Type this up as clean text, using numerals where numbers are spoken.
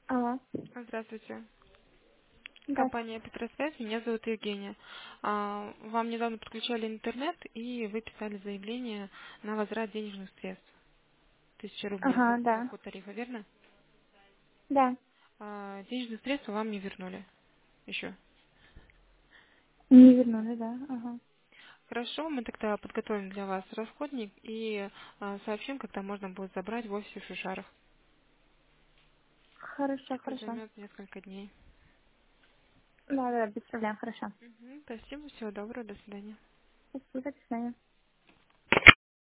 Алло. Здравствуйте. Да. Компания Петросвязь, меня зовут Евгения. Вам недавно подключали интернет, и вы писали заявление на возврат денежных средств. 1000 рублей Ага, со да. входа тарифа, верно? Да. Денежные средства вам не вернули еще. Не вернули, да. Ага. Хорошо, мы тогда подготовим для вас расходник и сообщим, когда можно будет забрать в офисе в Шушарах. Хорошо, Это хорошо. займет несколько дней. Да, да, без проблем, хорошо. Спасибо, всего доброго, до свидания. Спасибо, до свидания.